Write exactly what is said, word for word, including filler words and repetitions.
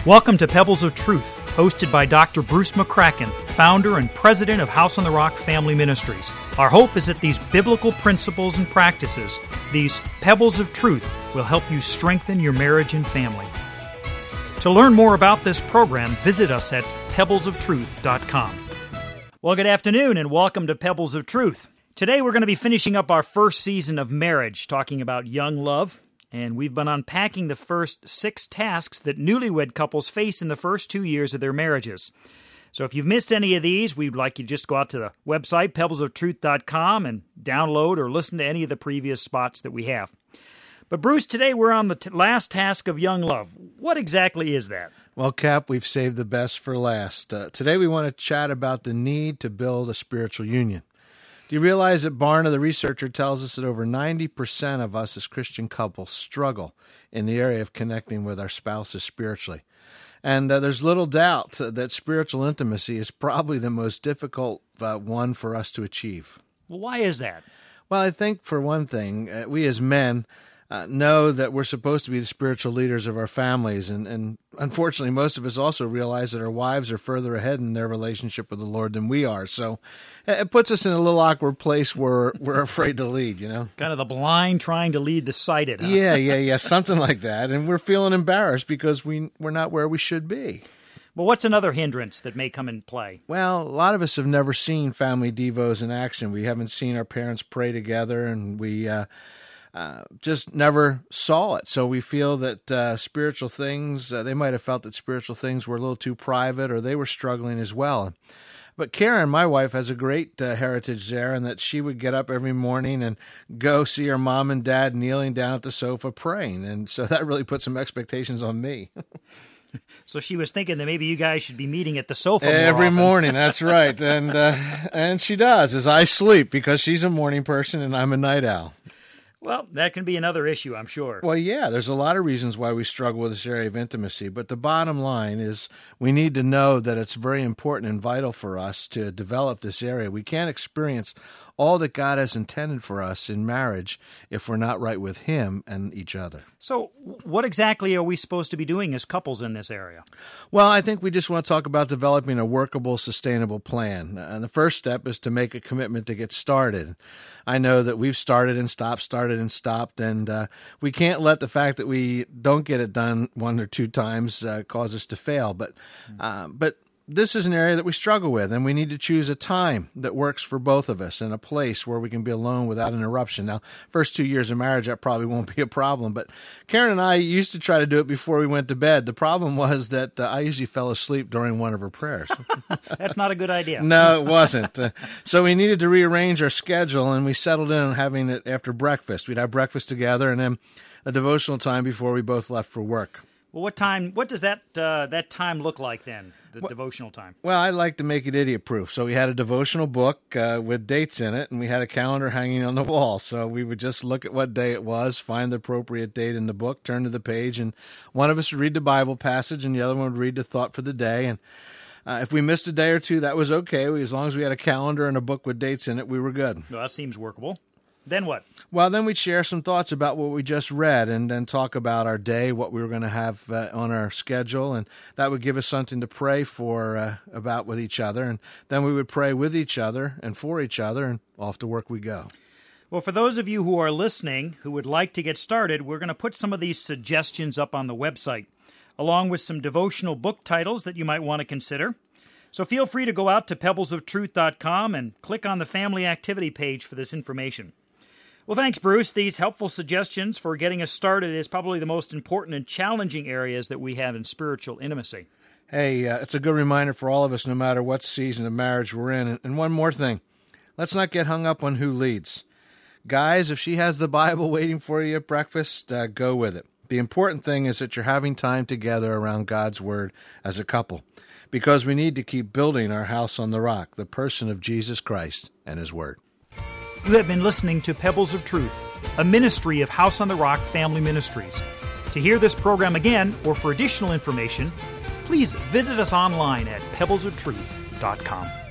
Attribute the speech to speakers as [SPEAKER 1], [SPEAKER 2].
[SPEAKER 1] Welcome to Pebbles of Truth, hosted by Doctor Bruce McCracken, founder and president of House on the Rock Family Ministries. Our hope is that these biblical principles and practices, these pebbles of truth, will help you strengthen your marriage and family. To learn more about this program, visit us at pebbles of truth dot com. Well, good afternoon and welcome to Pebbles of Truth. Today we're going to be finishing up our first season of marriage, talking about young love. And we've been unpacking the first six tasks that newlywed couples face in the first two years of their marriages. So if you've missed any of these, we'd like you to just go out to the website, pebbles of truth dot com, and download or listen to any of the previous spots that we have. But Bruce, today we're on the t- last task of young love. What exactly is that?
[SPEAKER 2] Well, Cap, we've saved the best for last. Uh, today we want to chat about the need to build a spiritual union. Do you realize that Barna, the researcher, tells us that over ninety percent of us as Christian couples struggle in the area of connecting with our spouses spiritually? And uh, there's little doubt uh, that spiritual intimacy is probably the most difficult uh, one for us to achieve.
[SPEAKER 1] Well, why is that?
[SPEAKER 2] Well, I think, for one thing, uh, we as men uh, know that we're supposed to be the spiritual leaders of our families. And, and unfortunately, most of us also realize that our wives are further ahead in their relationship with the Lord than we are. So it puts us in a little awkward place where we're afraid to lead, you know?
[SPEAKER 1] Kind of the blind trying to lead the sighted, huh?
[SPEAKER 2] Yeah, yeah, yeah, something like that. And we're feeling embarrassed because we, we're not where we should be.
[SPEAKER 1] Well, what's another hindrance that may come in play?
[SPEAKER 2] Well, a lot of us have never seen family devos in action. We haven't seen our parents pray together, and we uh, uh, just never saw it. So we feel that uh, spiritual things, uh, they might have felt that spiritual things were a little too private, or they were struggling as well. But Karen, my wife, has a great uh, heritage there, in that she would get up every morning and go see her mom and dad kneeling down at the sofa praying. And so that really put some expectations on me.
[SPEAKER 1] So she was thinking that maybe you guys should be meeting at the sofa more
[SPEAKER 2] every
[SPEAKER 1] often.
[SPEAKER 2] morning. That's right. And uh, and she does, as I sleep, because she's a morning person and I'm a night owl.
[SPEAKER 1] Well, that can be another issue, I'm sure.
[SPEAKER 2] Well, yeah, there's a lot of reasons why we struggle with this area of intimacy, but the bottom line is we need to know that it's very important and vital for us to develop this area. We can't experience all that God has intended for us in marriage if we're not right with Him and each other.
[SPEAKER 1] So what exactly are we supposed to be doing as couples in this area?
[SPEAKER 2] Well, I think we just want to talk about developing a workable, sustainable plan. And the first step is to make a commitment to get started. I know that we've started and stopped, started and stopped, and uh, we can't let the fact that we don't get it done one or two times uh, cause us to fail. But, uh, but this is an area that we struggle with, and we need to choose a time that works for both of us and a place where we can be alone without interruption. Now, first two years of marriage, that probably won't be a problem, but Karen and I used to try to do it before we went to bed. The problem was that uh, I usually fell asleep during one of her prayers.
[SPEAKER 1] That's not a good idea.
[SPEAKER 2] No, it wasn't. Uh, so we needed to rearrange our schedule, and we settled in on having it after breakfast. We'd have breakfast together and then a devotional time before we both left for work.
[SPEAKER 1] Well, what time? What does that uh, that time look like then? The
[SPEAKER 2] well,
[SPEAKER 1] devotional time.
[SPEAKER 2] Well, I like to make it idiot-proof. So we had a devotional book uh, with dates in it, and we had a calendar hanging on the wall. So we would just look at what day it was, find the appropriate date in the book, turn to the page, and one of us would read the Bible passage, and the other one would read the thought for the day. And uh, if we missed a day or two, that was okay. As long as we had a calendar and a book with dates in it, we were good.
[SPEAKER 1] Well, that seems workable. Then what?
[SPEAKER 2] Well, then we'd share some thoughts about what we just read, and then talk about our day, what we were going to have uh, on our schedule, and that would give us something to pray for uh, about with each other. And then we would pray with each other and for each other, and off to work we go.
[SPEAKER 1] Well, for those of you who are listening who would like to get started, we're going to put some of these suggestions up on the website, along with some devotional book titles that you might want to consider. So feel free to go out to pebbles of truth dot com and click on the family activity page for this information. Well, thanks, Bruce. These helpful suggestions for getting us started is probably the most important and challenging areas that we have in spiritual intimacy.
[SPEAKER 2] Hey, uh, it's a good reminder for all of us, no matter what season of marriage we're in. And, and one more thing, let's not get hung up on who leads. Guys, if she has the Bible waiting for you at breakfast, uh, go with it. The important thing is that you're having time together around God's Word as a couple, because we need to keep building our house on the rock, the person of Jesus Christ and His Word.
[SPEAKER 1] You have been listening to Pebbles of Truth, a ministry of House on the Rock Family Ministries. To hear this program again, or for additional information, please visit us online at pebbles of truth dot com.